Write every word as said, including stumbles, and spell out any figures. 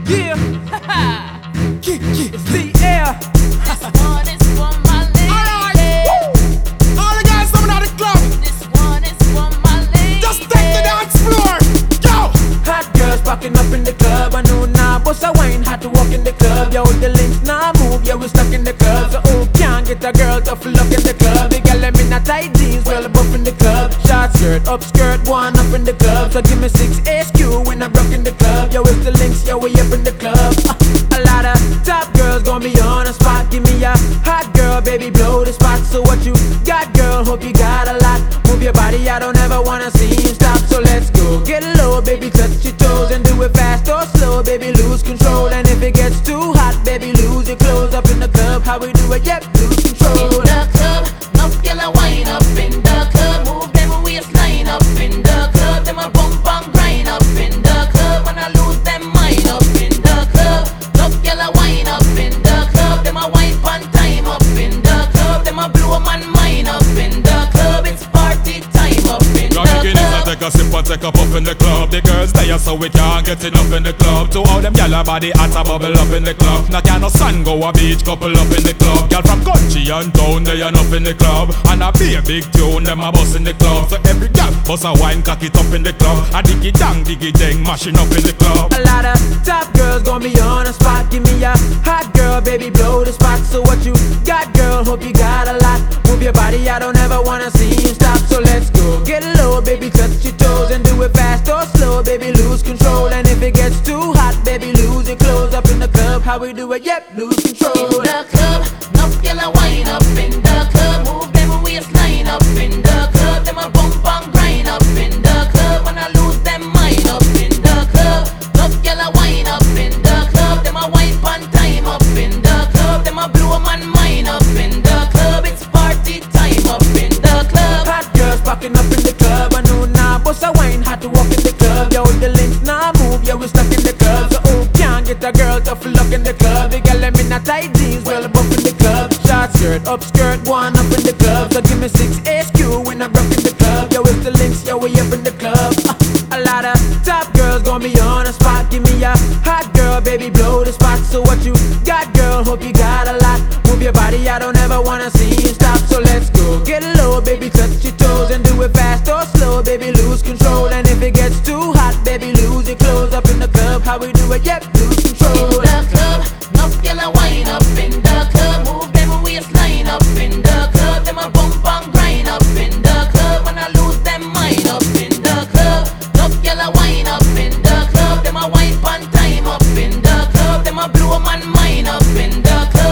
Yeah, haha. It's the air. This one is for my lady. Alright, woo! All the guys coming out the club, This one is for my lady. just take the dance floor. Yo! Hot girls packing up in the club. I know now, boss a wine, had to walk in the club. Yo, the links now move, yeah, we stuck in the club. So who can't get a girl to full up in the club? The girl them in a tight jeans, well above in the club. Short skirt, up skirt, one up in the club. So give me six S Q when I'm broke in the club. Yo, it's the links, yo, we up in the club. Uh, a lot of top girls gonna be on the spot. Give me a hot girl, baby, blow the spot. So what you got, girl? Hope you got a lot. Move your body, I don't ever wanna see you stop. So let's go, get low, baby, touch your toes and do it fast or slow, baby, lose control. And if it gets too hot, baby, lose your clothes up in the club. How we do it? Yep, lose control. In the club, no girl a wine up in the club. Move them waistline up in the club. Them a bump and grind up in the club. When I lose them mind up in the club. No girl a wine up in the club. Them a wine pan time up in the club. Them a blow man mind up in the club. It's party time up in the Got Guinness and club. take a sip and take a puff in the club. The girls there so we can't get enough in the club. To all them yellow body hot a bubble up in the club. Now can no sun go a beach couple up in the club. Girl from country and town they enough in the club. And a be a big tune them a bust in the club. So every girl bust a wine cock it up in the club. A diggy dang diggy dang mashing up in the club. A lot of top girls gonna be on the spot. Give me a hot girl, baby, blow the spot. So what you got, girl? Hope you got a lot. Move your body, I don't ever wanna see you stop. So let's go, get low, baby, touch your toes and do it fast or slow, baby, lose control. And if it gets too hot, baby, lose your clothes up in the club. How we do it? Yep, lose In control. the club, no girl a wine up in the club. Move them waistline up in the club. Them a bump and grind up in the club. When I lose them mind up in the club. No girl a wine up in the club. Them a wine pan time up in the club. Them a blow man mind up in the club. It's party time up in the club. Hot girls packing up in the club. I know now, boss a wine, had to walk in the club. Yo, the links now move, yeah, we stuck in the club. So who can't get a girl to full up in the club? The girl them in a tight jeans, well above in the club. Short skirt, up skirt, one up in the club. So give me six S Q when I'm broke in the club. Yo, it's the links, yo, we up in the club. Uh, a lot of top girls gonna be on the spot. Give me a hot girl, baby, blow the spot. So what you got, girl? Hope you got a lot. Move your body, I don't ever wanna see you stop. So let's go, get low, baby, touch your toes and do it fast or slow, baby, lose control. And if it gets too hot, baby, lose your clothes up in the club. How we do it? Yep, lose In control. the club, no girl a wine up in the club. Move them waistline up in the club. Them a bump and grind up in the club. When I lose them mind up in the club. No girl a wine up in the club. Them a wine pan time up in the club. Them a blow man mind up in the club.